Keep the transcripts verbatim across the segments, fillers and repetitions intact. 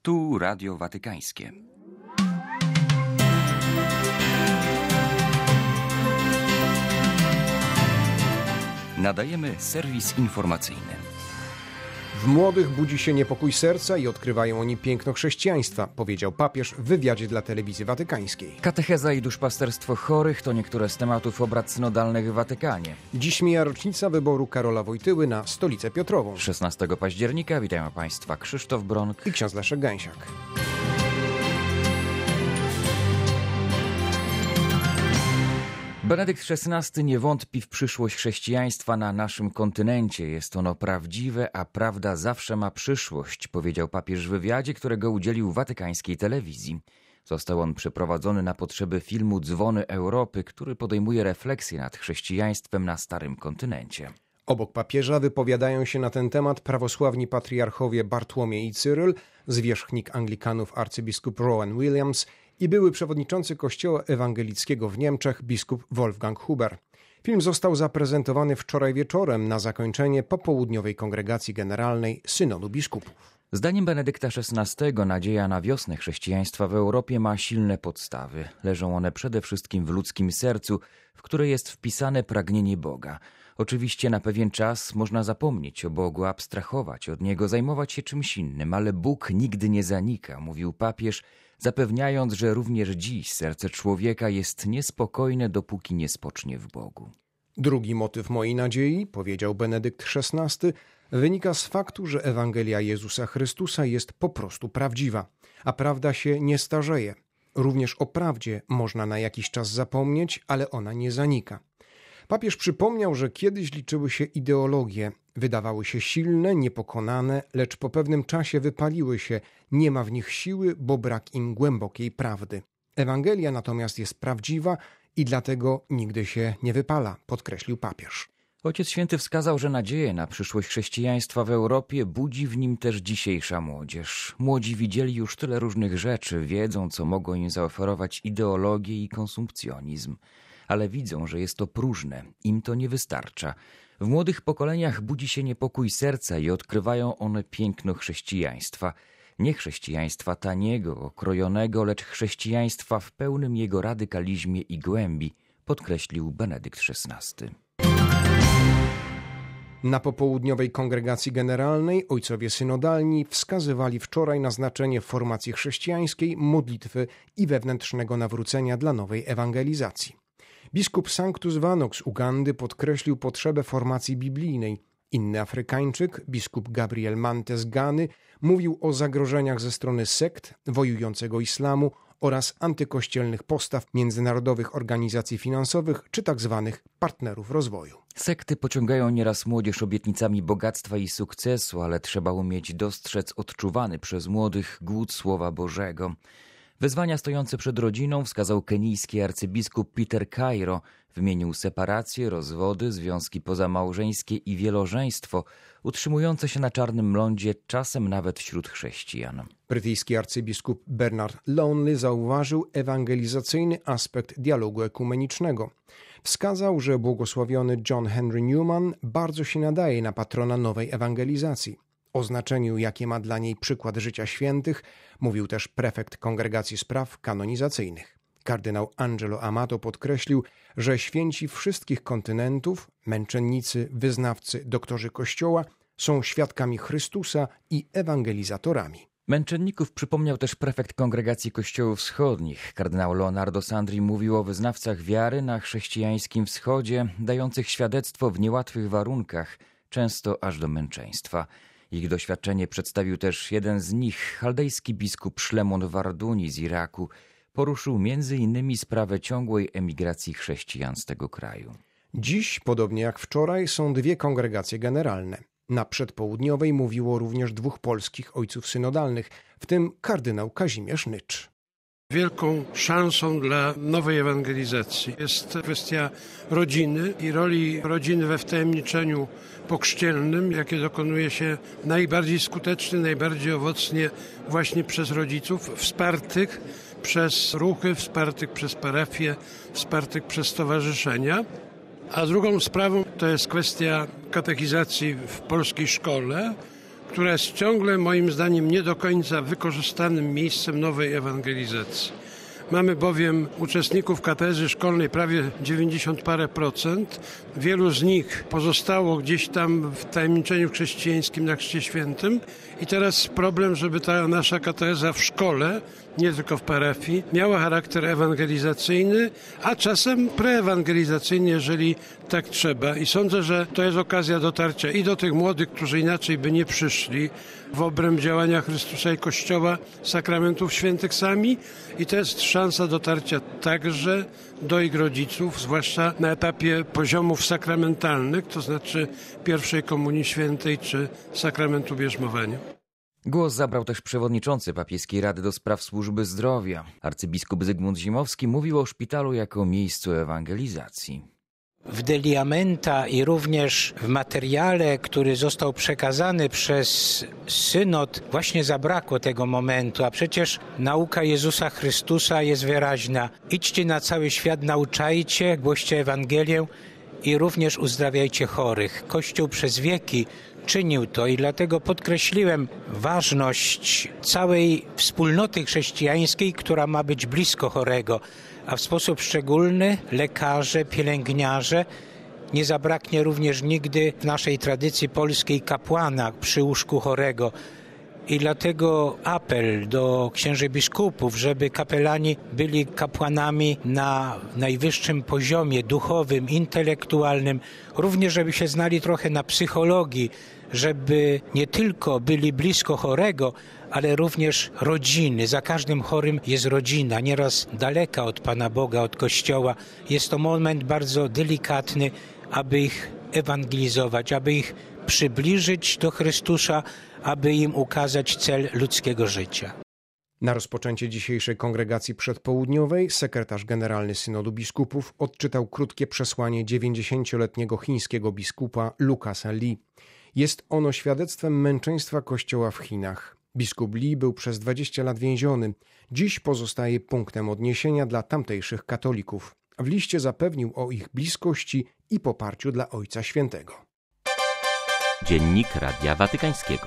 Tu Radio Watykańskie. Nadajemy serwis informacyjny. W młodych budzi się niepokój serca i odkrywają oni piękno chrześcijaństwa, powiedział papież w wywiadzie dla Telewizji Watykańskiej. Katecheza i duszpasterstwo chorych to niektóre z tematów obrad synodalnych w Watykanie. Dziś mija rocznica wyboru Karola Wojtyły na Stolicę Piotrową. szesnastego października witają Państwa Krzysztof Bronk i ksiądz Leszek Gęsiak. Benedykt szesnasty nie wątpi w przyszłość chrześcijaństwa na naszym kontynencie. Jest ono prawdziwe, a prawda zawsze ma przyszłość, powiedział papież w wywiadzie, którego udzielił watykańskiej telewizji. Został on przeprowadzony na potrzeby filmu Dzwony Europy, który podejmuje refleksję nad chrześcijaństwem na starym kontynencie. Obok papieża wypowiadają się na ten temat prawosławni patriarchowie Bartłomiej i Cyryl, zwierzchnik Anglikanów arcybiskup Rowan Williams i były przewodniczący Kościoła Ewangelickiego w Niemczech biskup Wolfgang Huber. Film został zaprezentowany wczoraj wieczorem na zakończenie popołudniowej kongregacji generalnej Synodu Biskupów. Zdaniem Benedykta szesnastego nadzieja na wiosnę chrześcijaństwa w Europie ma silne podstawy. Leżą one przede wszystkim w ludzkim sercu, w które jest wpisane pragnienie Boga. Oczywiście na pewien czas można zapomnieć o Bogu, abstrahować od Niego, zajmować się czymś innym, ale Bóg nigdy nie zanika, mówił papież, zapewniając, że również dziś serce człowieka jest niespokojne, dopóki nie spocznie w Bogu. Drugi motyw mojej nadziei, powiedział Benedykt szesnasty, wynika z faktu, że Ewangelia Jezusa Chrystusa jest po prostu prawdziwa, a prawda się nie starzeje. Również o prawdzie można na jakiś czas zapomnieć, ale ona nie zanika. Papież przypomniał, że kiedyś liczyły się ideologie, wydawały się silne, niepokonane, lecz po pewnym czasie wypaliły się, nie ma w nich siły, bo brak im głębokiej prawdy. Ewangelia natomiast jest prawdziwa i dlatego nigdy się nie wypala, podkreślił papież. Ojciec Święty wskazał, że nadzieję na przyszłość chrześcijaństwa w Europie budzi w nim też dzisiejsza młodzież. Młodzi widzieli już tyle różnych rzeczy, wiedzą, co mogą im zaoferować ideologie i konsumpcjonizm. Ale widzą, że jest to próżne, im to nie wystarcza. W młodych pokoleniach budzi się niepokój serca i odkrywają one piękno chrześcijaństwa. Nie chrześcijaństwa taniego, okrojonego, lecz chrześcijaństwa w pełnym jego radykalizmie i głębi, podkreślił Benedykt szesnasty. Na popołudniowej kongregacji generalnej ojcowie synodalni wskazywali wczoraj na znaczenie formacji chrześcijańskiej, modlitwy i wewnętrznego nawrócenia dla nowej ewangelizacji. Biskup Sanctus Vano z Ugandy podkreślił potrzebę formacji biblijnej. Inny Afrykańczyk, biskup Gabriel Mante z Gany, mówił o zagrożeniach ze strony sekt, wojującego islamu oraz antykościelnych postaw międzynarodowych organizacji finansowych czy tzw. partnerów rozwoju. Sekty pociągają nieraz młodzież obietnicami bogactwa i sukcesu, ale trzeba umieć dostrzec odczuwany przez młodych głód Słowa Bożego. Wyzwania stojące przed rodziną wskazał kenijski arcybiskup Peter Cairo. Wymienił separacje, rozwody, związki pozamałżeńskie i wielożeństwo, utrzymujące się na czarnym lądzie, czasem nawet wśród chrześcijan. Brytyjski arcybiskup Bernard Lonely zauważył ewangelizacyjny aspekt dialogu ekumenicznego. Wskazał, że błogosławiony John Henry Newman bardzo się nadaje na patrona nowej ewangelizacji. O znaczeniu, jakie ma dla niej przykład życia świętych, mówił też prefekt Kongregacji Spraw Kanonizacyjnych. Kardynał Angelo Amato podkreślił, że święci wszystkich kontynentów, męczennicy, wyznawcy, doktorzy Kościoła są świadkami Chrystusa i ewangelizatorami. Męczenników przypomniał też prefekt Kongregacji Kościołów Wschodnich. Kardynał Leonardo Sandri mówił o wyznawcach wiary na chrześcijańskim wschodzie, dających świadectwo w niełatwych warunkach, często aż do męczeństwa. Ich doświadczenie przedstawił też jeden z nich, chaldejski biskup Szlemon Warduni z Iraku. Poruszył między innymi sprawę ciągłej emigracji chrześcijan z tego kraju. Dziś, podobnie jak wczoraj, są dwie kongregacje generalne. Na przedpołudniowej mówiło również dwóch polskich ojców synodalnych, w tym kardynał Kazimierz Nycz. Wielką szansą dla nowej ewangelizacji jest kwestia rodziny i roli rodziny we wtajemniczeniu pochrzcielnym, jakie dokonuje się najbardziej skutecznie, najbardziej owocnie właśnie przez rodziców, wspartych przez ruchy, wspartych przez parafie, wspartych przez stowarzyszenia. A drugą sprawą to jest kwestia katechizacji w polskiej szkole, która jest ciągle moim zdaniem nie do końca wykorzystanym miejscem nowej ewangelizacji. Mamy bowiem uczestników katezy szkolnej prawie dziewięćdziesiąt parę procent. Wielu z nich pozostało gdzieś tam w tajemniczeniu chrześcijańskim na Chrzcie Świętym. I teraz problem, żeby ta nasza kateza w szkole, nie tylko w parafii, miała charakter ewangelizacyjny, a czasem preewangelizacyjny, jeżeli tak trzeba. I sądzę, że to jest okazja dotarcia i do tych młodych, którzy inaczej by nie przyszli w obręb działania Chrystusa i Kościoła, sakramentów świętych sami. I to jest szansa dotarcia także do ich rodziców, zwłaszcza na etapie poziomów sakramentalnych, to znaczy pierwszej komunii świętej czy sakramentu bierzmowania. Głos zabrał też przewodniczący Papieskiej Rady do Spraw Służby Zdrowia. Arcybiskup Zygmunt Zimowski mówił o szpitalu jako miejscu ewangelizacji. W Deliamenta i również w materiale, który został przekazany przez synod, właśnie zabrakło tego momentu, a przecież nauka Jezusa Chrystusa jest wyraźna. Idźcie na cały świat, nauczajcie, głoście Ewangelię i również uzdrawiajcie chorych. Kościół przez wieki czynił to i dlatego podkreśliłem ważność całej wspólnoty chrześcijańskiej, która ma być blisko chorego, a w sposób szczególny lekarze, pielęgniarze. Nie zabraknie również nigdy w naszej tradycji polskiej kapłana przy łóżku chorego. I dlatego apel do księży biskupów, żeby kapelani byli kapłanami na najwyższym poziomie duchowym, intelektualnym, również żeby się znali trochę na psychologii, żeby nie tylko byli blisko chorego, ale również rodziny. Za każdym chorym jest rodzina, nieraz daleka od Pana Boga, od Kościoła. Jest to moment bardzo delikatny, aby ich ewangelizować, aby ich przybliżyć do Chrystusa, aby im ukazać cel ludzkiego życia. Na rozpoczęcie dzisiejszej kongregacji przedpołudniowej sekretarz generalny Synodu Biskupów odczytał krótkie przesłanie dziewięćdziesięcioletniego chińskiego biskupa Lucasa Li. Jest ono świadectwem męczeństwa Kościoła w Chinach. Biskup Li był przez dwadzieścia lat więziony. Dziś pozostaje punktem odniesienia dla tamtejszych katolików. W liście zapewnił o ich bliskości i poparciu dla Ojca Świętego. Dziennik Radia Watykańskiego.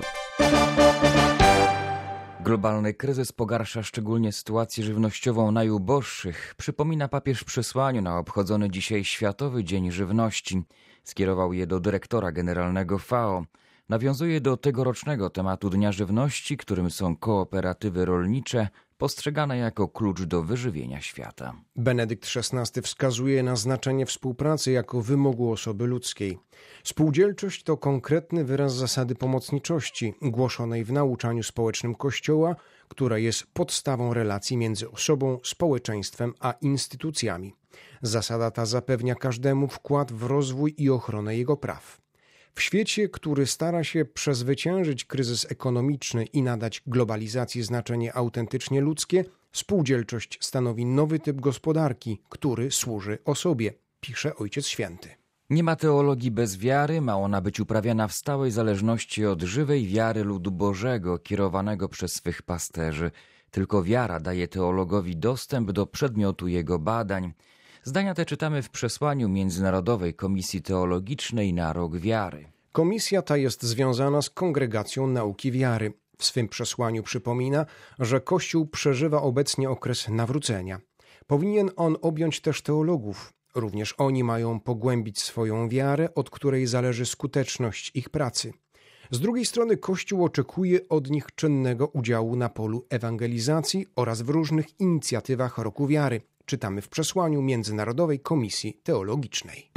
Globalny kryzys pogarsza szczególnie sytuację żywnościową najuboższych, przypomina papież w przesłaniu na obchodzony dzisiaj Światowy Dzień Żywności. Skierował je do dyrektora generalnego F A O. Nawiązuje do tegorocznego tematu Dnia Żywności, którym są kooperatywy rolnicze, postrzegane jako klucz do wyżywienia świata. Benedykt szesnasty wskazuje na znaczenie współpracy jako wymogu osoby ludzkiej. Spółdzielczość to konkretny wyraz zasady pomocniczości, głoszonej w nauczaniu społecznym Kościoła, która jest podstawą relacji między osobą, społeczeństwem a instytucjami. Zasada ta zapewnia każdemu wkład w rozwój i ochronę jego praw. W świecie, który stara się przezwyciężyć kryzys ekonomiczny i nadać globalizacji znaczenie autentycznie ludzkie, spółdzielczość stanowi nowy typ gospodarki, który służy osobie, pisze Ojciec Święty. Nie ma teologii bez wiary, ma ona być uprawiana w stałej zależności od żywej wiary ludu Bożego, kierowanego przez swych pasterzy. Tylko wiara daje teologowi dostęp do przedmiotu jego badań. Zdania te czytamy w przesłaniu Międzynarodowej Komisji Teologicznej na Rok Wiary. Komisja ta jest związana z Kongregacją Nauki Wiary. W swym przesłaniu przypomina, że Kościół przeżywa obecnie okres nawrócenia. Powinien on objąć też teologów. Również oni mają pogłębić swoją wiarę, od której zależy skuteczność ich pracy. Z drugiej strony Kościół oczekuje od nich czynnego udziału na polu ewangelizacji oraz w różnych inicjatywach Roku Wiary. Czytamy w przesłaniu Międzynarodowej Komisji Teologicznej.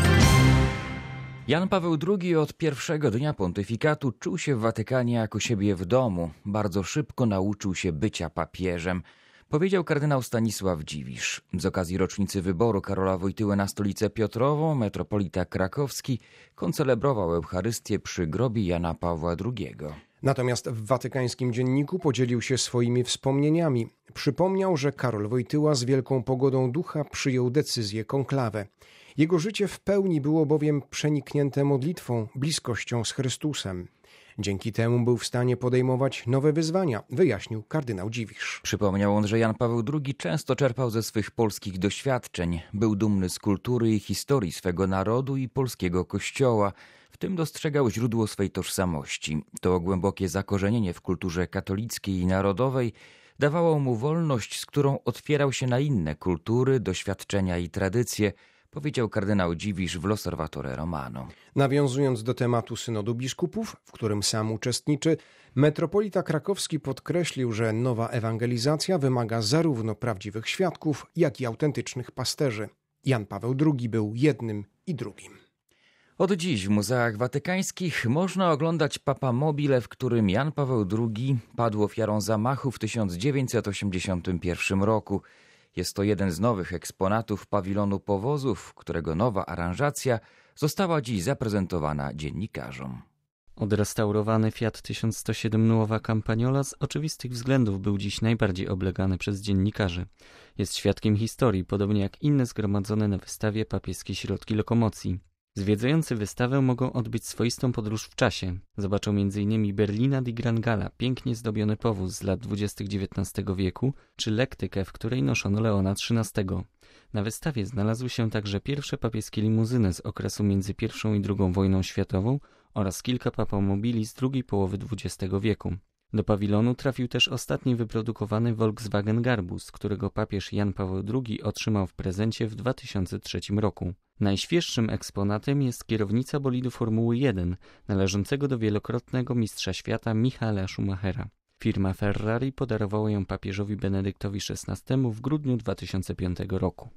Jan Paweł drugi od pierwszego dnia pontyfikatu czuł się w Watykanie jak u siebie w domu. Bardzo szybko nauczył się bycia papieżem, powiedział kardynał Stanisław Dziwisz. Z okazji rocznicy wyboru Karola Wojtyły na stolicę Piotrową metropolita krakowski koncelebrował Eucharystię przy grobie Jana Pawła drugiego. Natomiast w watykańskim dzienniku podzielił się swoimi wspomnieniami. Przypomniał, że Karol Wojtyła z wielką pogodą ducha przyjął decyzję konklawę. Jego życie w pełni było bowiem przeniknięte modlitwą, bliskością z Chrystusem. Dzięki temu był w stanie podejmować nowe wyzwania, wyjaśnił kardynał Dziwisz. Przypomniał on, że Jan Paweł drugi często czerpał ze swych polskich doświadczeń. Był dumny z kultury i historii swego narodu i polskiego kościoła. W tym dostrzegał źródło swej tożsamości. To głębokie zakorzenienie w kulturze katolickiej i narodowej dawało mu wolność, z którą otwierał się na inne kultury, doświadczenia i tradycje, powiedział kardynał Dziwisz w L'Osservatore Romano. Nawiązując do tematu synodu biskupów, w którym sam uczestniczy, metropolita krakowski podkreślił, że nowa ewangelizacja wymaga zarówno prawdziwych świadków, jak i autentycznych pasterzy. Jan Paweł drugi był jednym i drugim. Od dziś w muzeach watykańskich można oglądać Papa Mobile, w którym Jan Paweł drugi padł ofiarą zamachu w tysiąc dziewięćset osiemdziesiątym pierwszym roku. Jest to jeden z nowych eksponatów pawilonu powozów, którego nowa aranżacja została dziś zaprezentowana dziennikarzom. Odrestaurowany Fiat tysiąc sto siedem Nuova Campagnola z oczywistych względów był dziś najbardziej oblegany przez dziennikarzy. Jest świadkiem historii, podobnie jak inne zgromadzone na wystawie papieskie środki lokomocji. Zwiedzający wystawę mogą odbyć swoistą podróż w czasie. Zobaczą między innymi Berlina di Gran Gala, pięknie zdobiony powóz z lat dwudziestych dziewiętnastego wieku, czy lektykę, w której noszono Leona trzynastego. Na wystawie znalazły się także pierwsze papieskie limuzyny z okresu między pierwszą i drugą wojną światową oraz kilka papamobili z drugiej połowy dwudziestego wieku. Do pawilonu trafił też ostatni wyprodukowany Volkswagen Garbus, którego papież Jan Paweł drugi otrzymał w prezencie w dwa tysiące trzecim roku. Najświeższym eksponatem jest kierownica bolidu Formuły jeden, należącego do wielokrotnego mistrza świata Michaela Schumachera. Firma Ferrari podarowała ją papieżowi Benedyktowi szesnastemu w grudniu dwa tysiące piątego roku.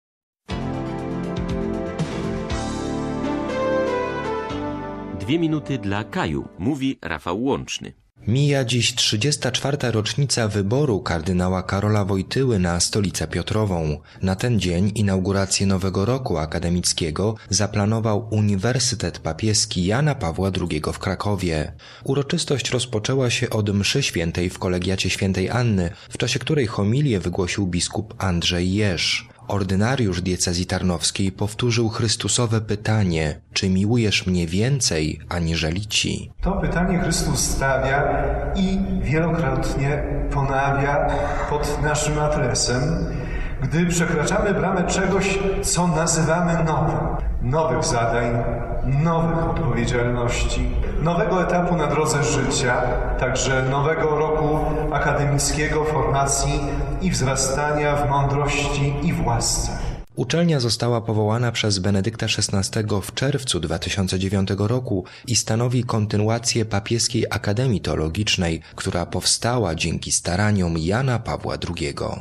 Dwie minuty dla Kaju, mówi Rafał Łączny. Mija dziś trzydziesta czwarta rocznica wyboru kardynała Karola Wojtyły na Stolicę Piotrową. Na ten dzień inaugurację nowego roku akademickiego zaplanował Uniwersytet Papieski Jana Pawła drugiego w Krakowie. Uroczystość rozpoczęła się od mszy świętej w kolegiacie świętej Anny, w czasie której homilię wygłosił biskup Andrzej Jerz. Ordynariusz diecezji tarnowskiej powtórzył Chrystusowe pytanie: czy miłujesz mnie więcej aniżeli ci? To pytanie Chrystus stawia i wielokrotnie ponawia pod naszym adresem, gdy przekraczamy bramę czegoś, co nazywamy nowym. Nowych zadań, nowych odpowiedzialności, nowego etapu na drodze życia, także nowego roku akademickiego, formacji i wzrastania w mądrości i w łasce. Uczelnia została powołana przez Benedykta szesnastego w czerwcu dwa tysiące dziewiątego roku i stanowi kontynuację Papieskiej Akademii Teologicznej, która powstała dzięki staraniom Jana Pawła drugiego.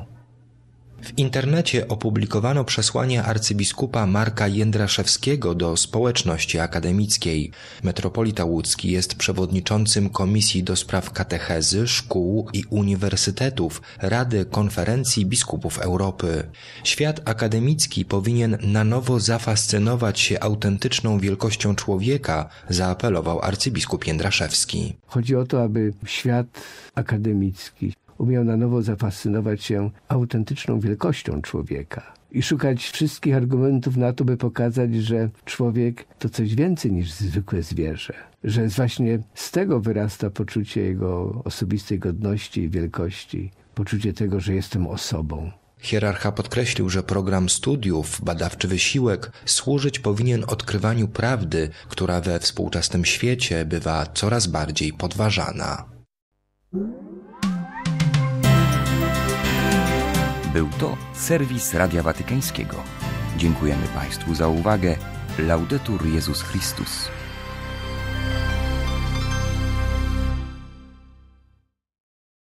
W internecie opublikowano przesłanie arcybiskupa Marka Jędraszewskiego do społeczności akademickiej. Metropolita łódzki jest przewodniczącym Komisji do Spraw Katechezy, Szkół i Uniwersytetów Rady Konferencji Biskupów Europy. Świat akademicki powinien na nowo zafascynować się autentyczną wielkością człowieka, zaapelował arcybiskup Jędraszewski. Chodzi o to, aby świat akademicki umiał na nowo zafascynować się autentyczną wielkością człowieka i szukać wszystkich argumentów na to, by pokazać, że człowiek to coś więcej niż zwykłe zwierzę. Że właśnie z tego wyrasta poczucie jego osobistej godności i wielkości, poczucie tego, że jestem osobą. Hierarcha podkreślił, że program studiów, badawczy wysiłek służyć powinien odkrywaniu prawdy, która we współczesnym świecie bywa coraz bardziej podważana. Był to serwis Radia Watykańskiego. Dziękujemy Państwu za uwagę. Laudetur Jezus Chrystus.